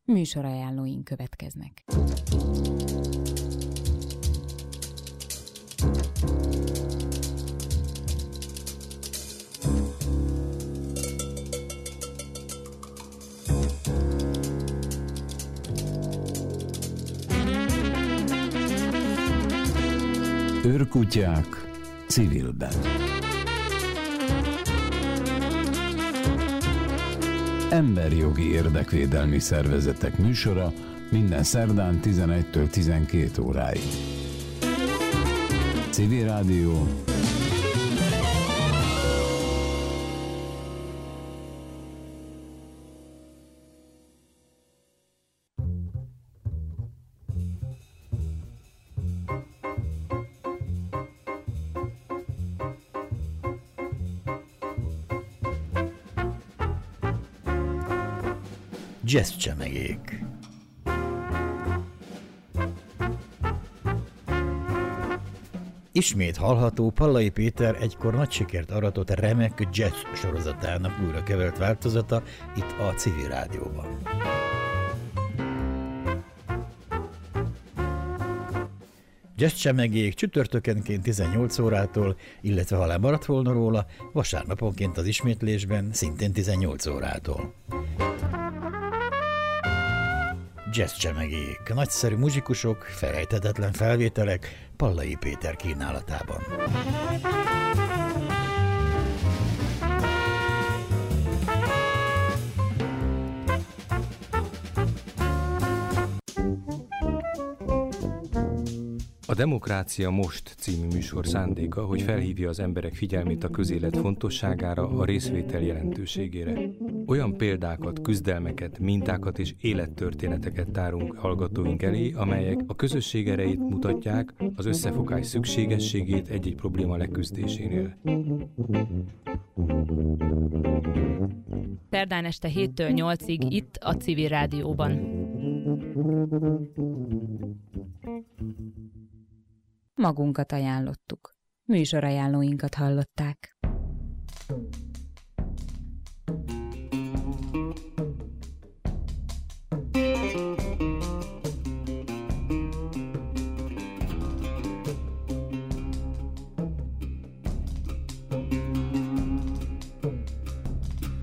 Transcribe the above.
Műsorajánlóink következnek. Őrkutyák civilben. Emberjogi érdekvédelmi szervezetek műsora minden szerdán 11-től 12 óráig. Civil Rádió. Jazzcsemegék. Ismét hallható Pallai Péter egykor nagy sikert aratott remek jazz sorozatának újra kevert változata itt a Civil Rádióban. Jazzcsemegék csütörtökenként 18 órától, illetve ha lemaradt volna róla, vasárnaponként az ismétlésben szintén 18 órától. Jazzcsemegék, nagyszerű muzsikusok, felejthetetlen felvételek Pallai Péter kínálatában. A Demokrácia Most című műsor szándéka, hogy felhívja az emberek figyelmét a közélet fontosságára, a részvétel jelentőségére. Olyan példákat, küzdelmeket, mintákat és élettörténeteket tárunk hallgatóink elé, amelyek a közösség erejét mutatják, az összefogás szükségességét egy-egy probléma leküzdésénél. Szerdán este 7-től 8-ig itt a Civil Rádióban. Magunkat ajánlottuk. Műsorajánlóinkat hallották.